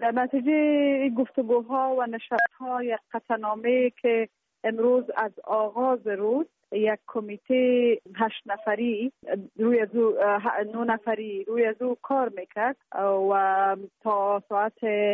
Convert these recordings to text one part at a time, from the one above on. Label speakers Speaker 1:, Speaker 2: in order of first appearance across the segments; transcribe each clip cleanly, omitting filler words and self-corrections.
Speaker 1: در نتیجه گفتگوها و نشست‌ها یک قطعنامه که امروز از آغاز روز یک کمیته 8 نفری روی از 9 نفری روی از کار میکرد و تا ساعت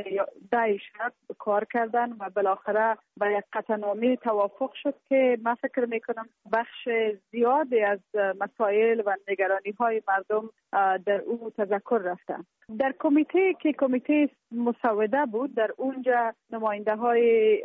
Speaker 1: 10 شب کار کردن و بالاخره به یک قطعنامه توافق شد که من فکر میکنم بخش زیادی از مسائل و نگرانی های مردم در او تذکر رفتن. در کمیته که کمیته مسوده بود، در اونجا نماینده های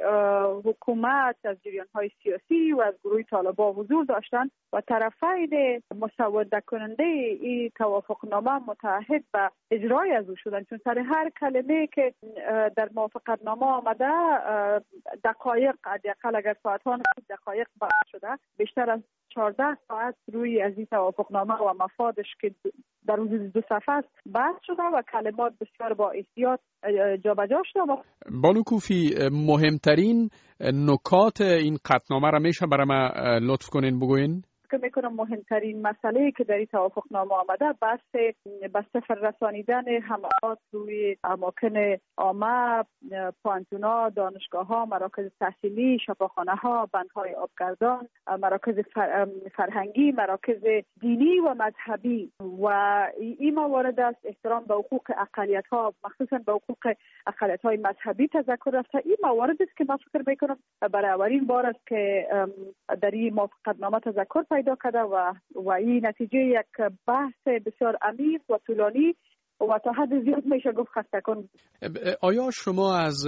Speaker 1: حکومت از جریان های سیاسی و از گروه طالبان حضور داشتند و طرفین مسوده کننده این توافقنامه متعهد به اجرای از او شدند، چون سر هر کلمه که در موافقتنامه آمده دقایق، حداقل اگر ساعت ها دقایق بحث شده، بیشتر از 14 ساعت روی از این توافقنامه و مفادش که در حدود 2 صفحه است بحث شده و کلمات بسیار با احتیاط جابجا شده.
Speaker 2: بانو کوفی، مهمترین نکات این قطعنامه را میشه برای ما لطف کنین بگوین؟
Speaker 1: فکر میکنم مهمترین مسئله که در این توافقنامه آمده بحث به صفر رسانیدن حملات روی اماکن عامه، پانتونا، دانشگاه ها، مراکز تحصیلی، شفاخانه ها، بندهای آبگردان، مراکز فرهنگی، مراکز دینی و مذهبی و این موارد است. احترام به حقوق اقلیت ها، مخصوصا به حقوق اقلیت های مذهبی تذکر رفته. این موارد است که من فکر میکنم برای اولین بار است که در این موافقتنامه تذکر پیدا کرده و این نتیجه یک بحث بسیار عمیق و طولانی و تا حد زیاد میشه گفت خسته کن.
Speaker 2: آیا شما از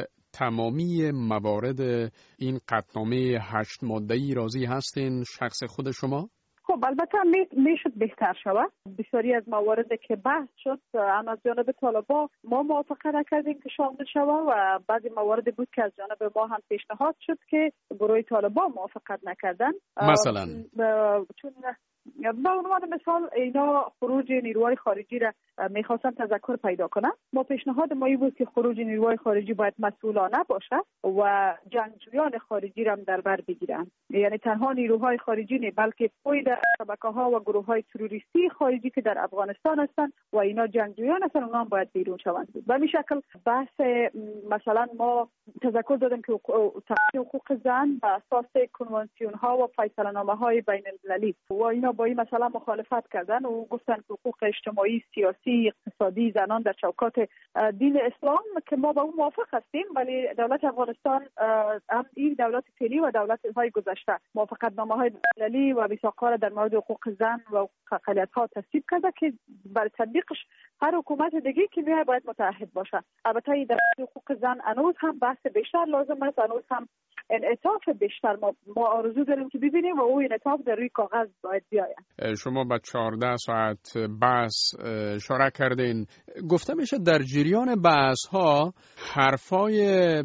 Speaker 2: تمامی موارد این قطعنامه 8 ماده‌ای راضی هستین شخص خود شما؟
Speaker 1: خب البته میشد بهتر شود. بسیاری از مواردی که بحث شد هم از جانب طالبان ما موافقه نکردیم که شامل شود و بعضی مواردی بود که از جانب ما هم پیشنهاد شد که گروه طالبان موافقت نکردن.
Speaker 2: مثلا
Speaker 1: چون به عنوان مثال اینا خروج نیروهای خارجی را میخواستن تذکر پیدا کنن. ما پیشنهاد ما این بود که خروج نیروهای خارجی باید مسئولانه باشه و جنگجویان خارجی را هم در بر بگیرن. یعنی تنها نیروهای خارجی نه، بلکه پای در شبکه‌ها و گروه‌های تروریستی خارجی که در افغانستان هستند و اینا جنگجویان هستند، اونها هم باید بیرون شوند. به همین شکل بحث مثلا ما تذکر دادیم که حقوق زن بر اساس کنوانسیون‌ها و فیصله‌نامه‌های بین‌المللی و اینا با این مسئله مخالفت کردن و گفتن که حقوق اجتماعی، سیاسی، اقتصادی زنان در چوکات دین اسلام که ما با اون موافق هستیم، ولی دولت افغانستان هم این دولت فعلی و دولت‌های گذشته موافقتنامه‌های بین‌المللی و میثاق‌ها در مورد حقوق زن و حقوق اقلیت‌ها تصویب کرده که برای تطبیقش هر حکومت دیگه که میاد باید متعهد باشه. البته در حقوق زن هنوز هم بحث بیشتر لازم است، هنوز هم انعطاف بیشتر ما آرزو داریم که ببینیم و اون انعطاف در روی کاغذ باید بیاید.
Speaker 2: شما با 14 ساعت بحث اشاره کردین. گفته میشه در جریان بحث ها حرفای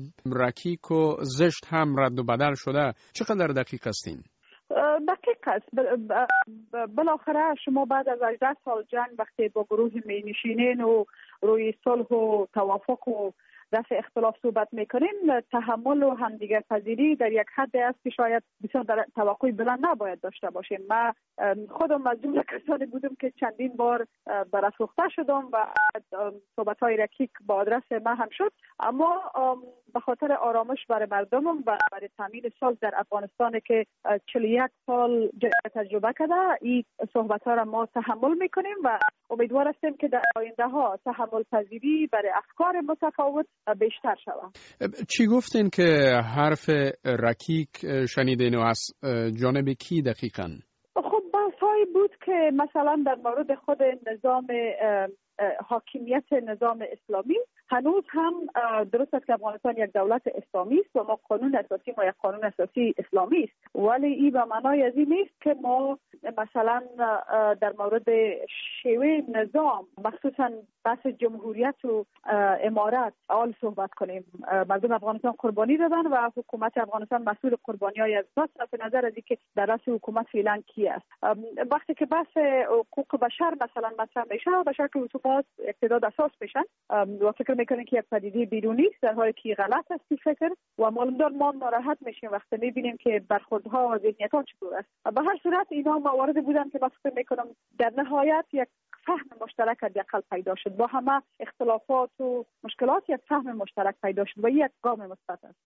Speaker 2: رکیک و زشت هم رد و بدل شده. چقدر دقیق هستین؟
Speaker 1: دقیق است. بالاخره شما بعد از 18 سال جنگ وقتی با گروه می نشینین و روی صلح و توافق و رفع اختلاف صحبت میکنین، تحمل و همدیگر پذیری در یک حد است که شاید بسیار در توقع بلند نباید داشته باشیم. من خودم از جمله کسانی بودم که چندین بار برافروخته شدم و صحبت‌های رکیک با آدرس من هم شد، اما به خاطر آرامش برای مردمم و برای تامین صلح در افغانستان که 41 سال تجربه کرده، این صحبت‌ها را ما تحمل میکنیم و امیدوار هستیم که در آینده ها تحمل پذیری برای افکار متفاوت بیشتر شود.
Speaker 2: چی گفتین که حرف رکیک شنیدین و از جانب کی دقیقاً؟
Speaker 1: خب بحث‌هایی بود که مثلا در مورد خود نظام حاکمیت نظام اسلامی هنوز هم درست است که افغانستان یک دولت اسلامی است و ما قانون اساسی ما یک قانون اساسی اسلامی است، ولی این به معنای از این نیست که ما مثلا در مورد شیوه نظام مخصوصا بحث جمهوریت و امارت آل صحبت کنیم. مردم افغانستان قربانی دادن و حکومت افغانستان مسئول قربانی‌های از صرف نظر از اینکه در رأس حکومت فعلا کی است. وقتی که بحث حقوق بشر مثلا مطرح میشه، بشر که حقوق اقتدار اساس میشن و فکر میکنیم که یک پدیده بیرونی است، در حالی که غلط است فکر و معلومدار ما ناراحت میشیم وقتی میبینیم که برخوردها و ذهنیت‌ها چطور است. به هر صورت اینا موارد بودن که من فکر میکنم در نهایت یک فهم مشترک حداقل پیدا شد. با همه اختلافات و مشکلات یک فهم مشترک پیدا شد و یک گام مثبت است.